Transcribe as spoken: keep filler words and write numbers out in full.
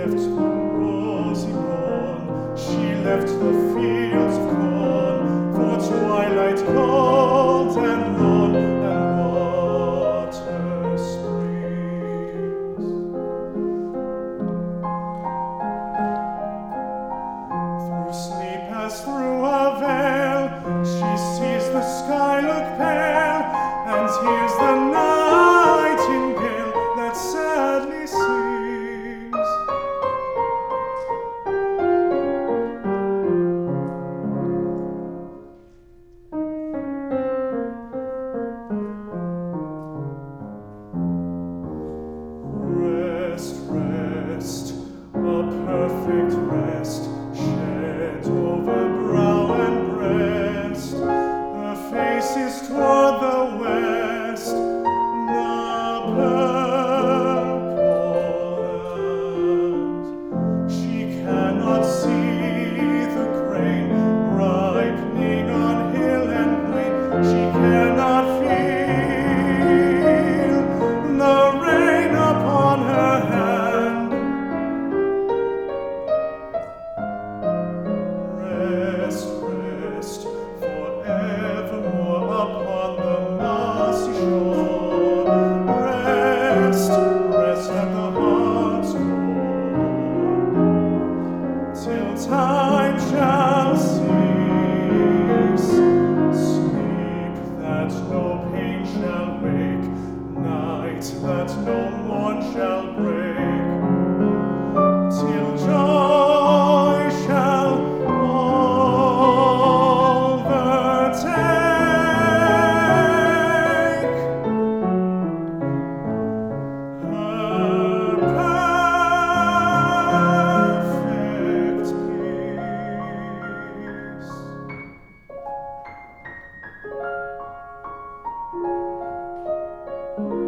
left the rosy dawn, she left the fields of corn, for twilight cold and lone and water springs. Through sleep as through a veil, she sees the sky look pale, and hears the nightingale that sadly sings. Rest, rest, a perfect rest, shed over brow and breast. Her face is toward the west, the purple land. She cannot see the grain ripening on hill and plain. She cannot feel the rain upon her hand. Rest, rest, forevermore upon the mossy shore. Rest, rest at the heart's core, till time shall cease. Sleep that no pain shall wake, night that no morn shall break, till joy shall overtake her perfect peace.